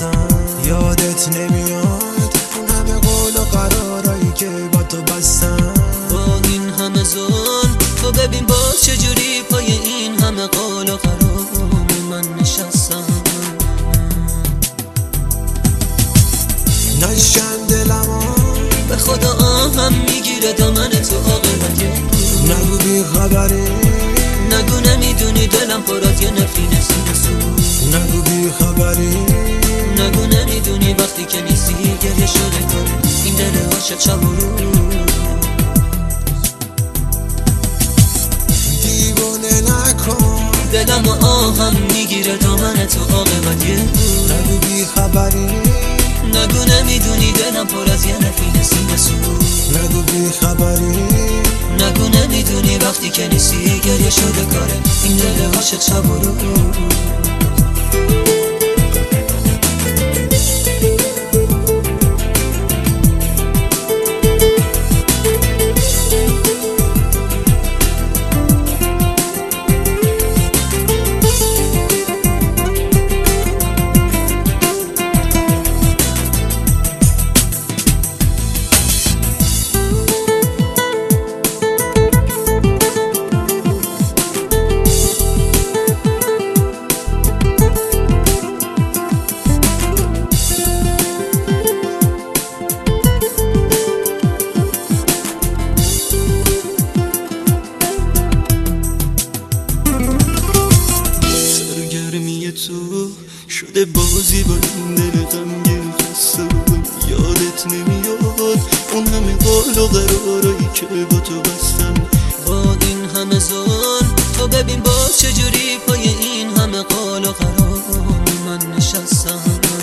هستم. یادت نمیاد اون همه قول و قرارایی که با تو بستم. با این همه ظلم تو ببین باز چجوری پای این همه قول و قرار من نشستم. نشکن دلمو به خدا آهم میگیره دامن تو عاقبت. نگو بی خبری، نگو نمیدونی دلم پر از یه نفرین سو. نگو بی خبری، نگو نمیدونی وقتی که نیستی گریه شده کاره این دل عاشق شب و روز. دیوونه نکن دلم و آهم میگیره دامن تو عاقبت. نگو بی خبری، نگو نمیدونی دلم پر از یه نفرین سو. نگو بی خبری، نگو نمیدونی وقتی که نیستی گریه شده کاره این دل عاشق شب و روز. تو شده بازی با این دل غمگین خسته. یادت نمیاد اون همه قول و قرارایی که با تو بستم. با این همه ظلم تو ببین باز چجوری پای این همه قول و قرار من نشستم.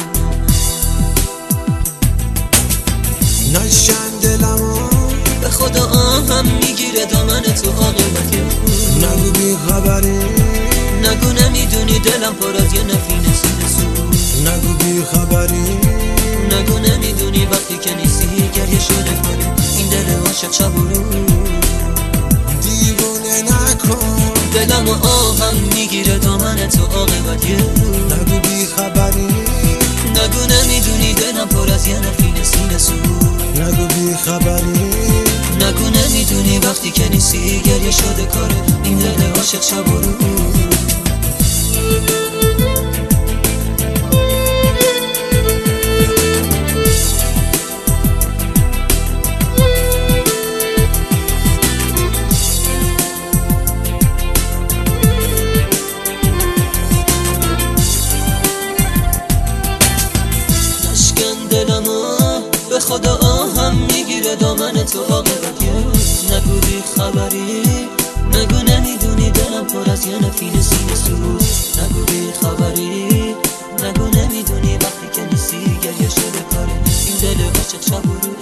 نشکن دلمو به خدا آهم میگیره دامن تو عاقبت. نگو بی خبری، نگو نمیدونی دلم پر از یه نفرین سو. نگو بی خبری، نگو نمیدونی وقتی که نیستی گریه شده کاره این دل عاشق شب و روز. دیوونه نکن دلم و آهم میگیره دامن تو عاقبت. نگو بی خبری، نگو نمیدونی دلم پر از یه نفرین سو. نگو بی خبری، نگو نمیدونی وقتی که نیستی گریه شده کاره این دل عاشق شب و روز. به خدا آهم میگیره دامن تو عاقبت. نگو بی خبری، نگو نمیدونی دلم پر از یه نفرین سو. نگو بی خبری، نگو نمیدونی وقتی که نیستی گریه شده کاره این دل عاشق شب و روز.